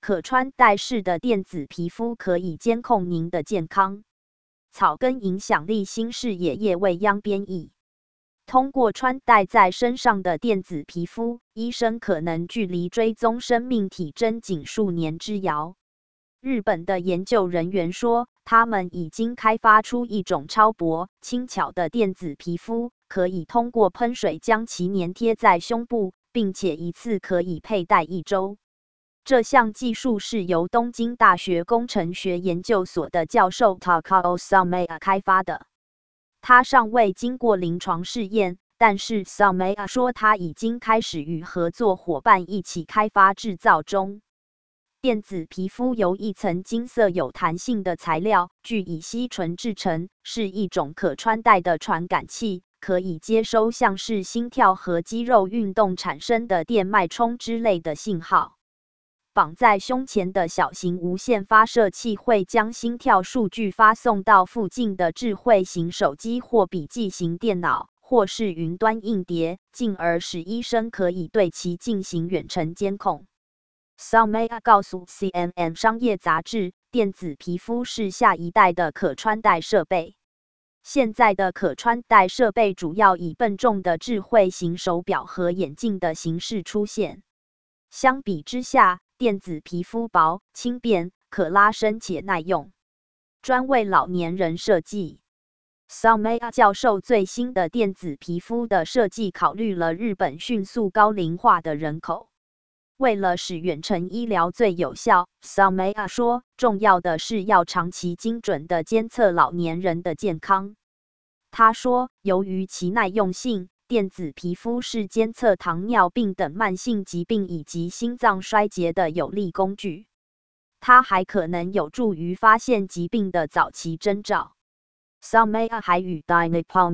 可穿戴式的电子皮肤可以监控您的健康。草根影响力新视野叶未央编译。通过穿戴在身上的电子皮肤，医生可能距离追踪生命体征仅数年之遥。日本的研究人员说，他们已经开发出一种超薄、轻巧的电子皮肤，可以通过喷水将其粘贴在胸部，并且一次可以佩戴1周。这项技术是由东京大学工程学研究所的教授 Takao Sumaya 开发的。他尚未经过临床试验，但是 Sumaya 说他已经开始与合作伙伴一起开发制造中。电子皮肤由一层金色有弹性的材料聚乙烯醇制成，是一种可穿戴的传感器，可以接收像是心跳和肌肉运动产生的电脉冲之类的信号。绑在胸前的小型无线发射器会将心跳数据发送到附近的智慧型手机或笔记型电脑，或是云端硬碟，进而使医生可以对其进行远程监控。Sumaya 告诉 CNN 商业杂志，电子皮肤是下一代的可穿戴设备。现在的可穿戴设备主要以笨重的智慧型手表和眼镜的形式出现。相比之下，电子皮肤薄、轻便、可拉伸且耐用，专为老年人设计。Sumaya 教授最新的电子皮肤的设计考虑了日本迅速高龄化的人口。为了使远程医疗最有效， Sumaya 说，重要的是要长期精准地监测老年人的健康。他说，由于其耐用性，电子皮肤是监测糖尿病等慢性疾病以及心脏衰竭的有力工具。它还可能有助于发现疾病的早期征兆。Sumaya 还与 Dynapalm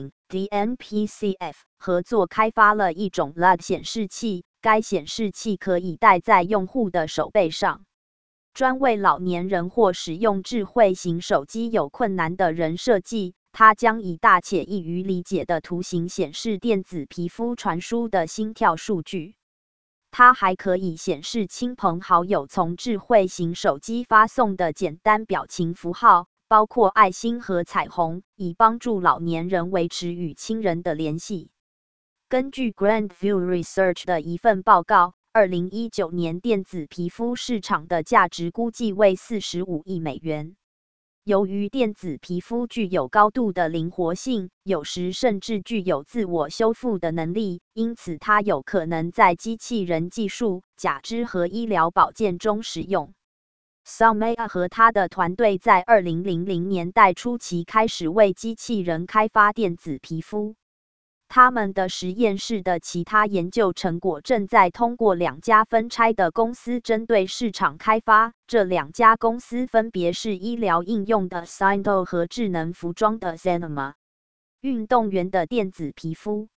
Printing、DNPCF 合作开发了一种 LED 显示器，该显示器可以戴在用户的手背上，专为老年人或使用智慧型手机有困难的人设计。它将以大且易于理解的图形显示电子皮肤传输的心跳数据。它还可以显示亲朋好友从智慧型手机发送的简单表情符号，包括爱心和彩虹，以帮助老年人维持与亲人的联系。根据 Grandview Research 的一份报告，2019年电子皮肤市场的价值估计为45亿美元。由于电子皮肤具有高度的灵活性，有时甚至具有自我修复的能力，因此它有可能在机器人技术、假肢和医疗保健中使用。Sumaya 和他的团队在2000年代初期开始为机器人开发电子皮肤。他们的实验室的其他研究成果正在通过2家分拆的公司针对市场开发。这2家公司分别是医疗应用的 Syndo 和智能服装的 Zenoma。运动员的电子皮肤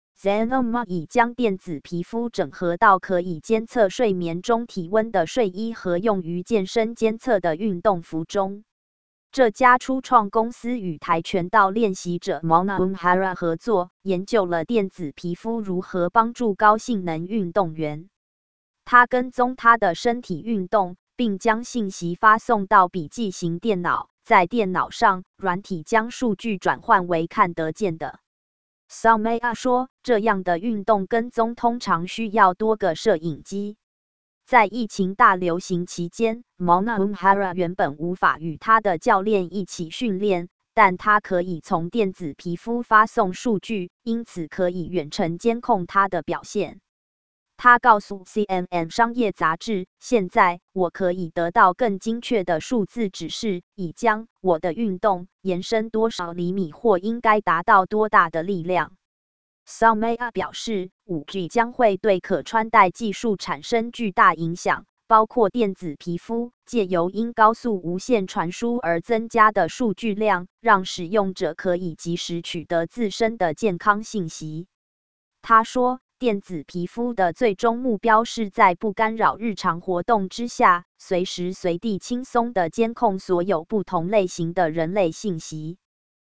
Zenoma 已将电子皮肤整合到可以监测睡眠中体温的睡衣和用于健身监测的运动服中。这家初创公司与跆拳道练习者 Mona Umhara 合作，研究了电子皮肤如何帮助高性能运动员。他跟踪他的身体运动，并将信息发送到笔记型电脑，在电脑上，软体将数据转换为看得见的。Sumaya 说，这样的运动跟踪通常需要多个摄影机。在疫情大流行期间， Mona Umhara 原本无法与他的教练一起训练，但他可以从电子皮肤发送数据，因此可以远程监控他的表现。他告诉 CNN 商业杂志，现在我可以得到更精确的数字指示，以将我的运动延伸多少厘米或应该达到多大的力量。Sumaya 表示， 5G 将会对可穿戴技术产生巨大影响，包括电子皮肤借由因高速无线传输而增加的数据量，让使用者可以及时取得自身的健康信息。他说，电子皮肤的最终目标是在不干扰日常活动之下，随时随地轻松地监控所有不同类型的人类信息。